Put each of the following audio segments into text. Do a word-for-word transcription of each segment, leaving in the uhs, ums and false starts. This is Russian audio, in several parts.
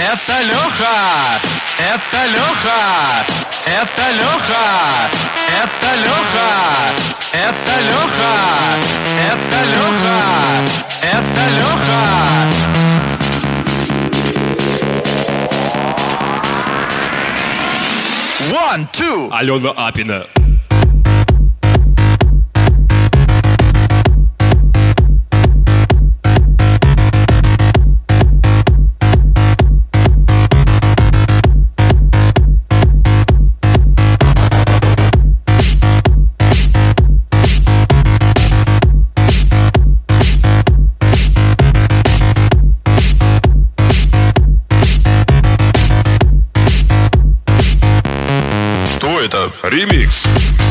Это Леха, это Леха, это Леха, это Леха, это Леха, это Леха, это Леха. One, two. Алена Апина. Что это? Ремикс.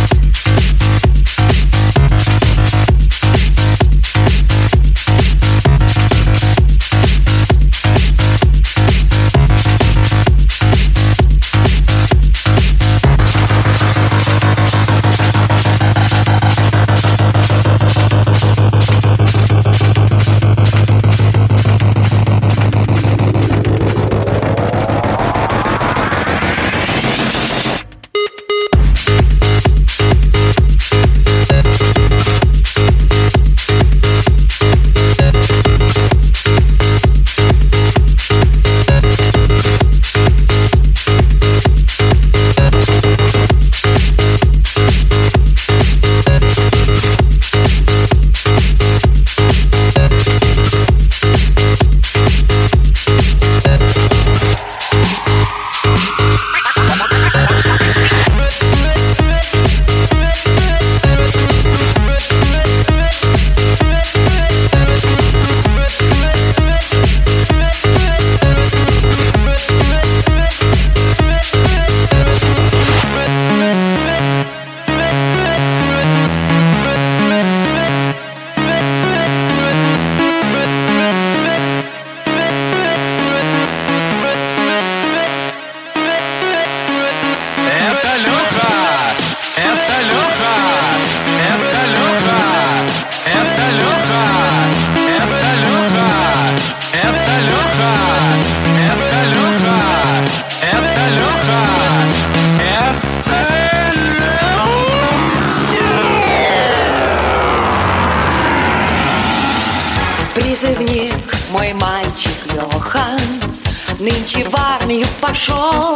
Призывник, мой мальчик Леха, нынче в армию пошел.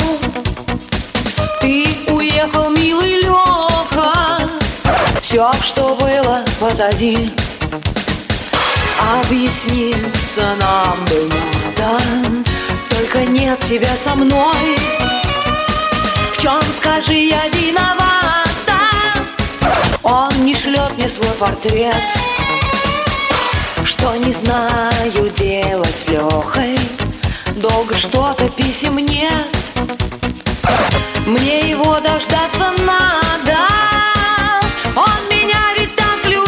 Ты уехал, милый Леха, все, что было позади. Объясниться нам бы надо, только нет тебя со мной. В чем, скажи, я виновата? Он не шлет мне свой портрет. Что не знаю делать с Лехой, долго что-то писем нет. Мне его дождаться надо, он меня ведь так любил.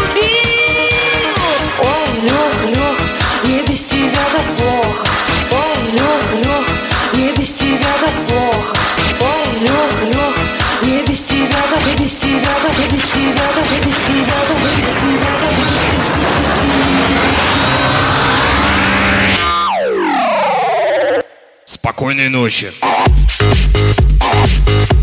Ой, Лех, Лех, мне без тебя так плохо. Ой, Лех, Лех, мне без тебя так плохо. Ой, Лех, Лех, мне без тебя так, и без тебя так, и без тебя так, и без тебя так, и без тебя так. Спокойной ночи.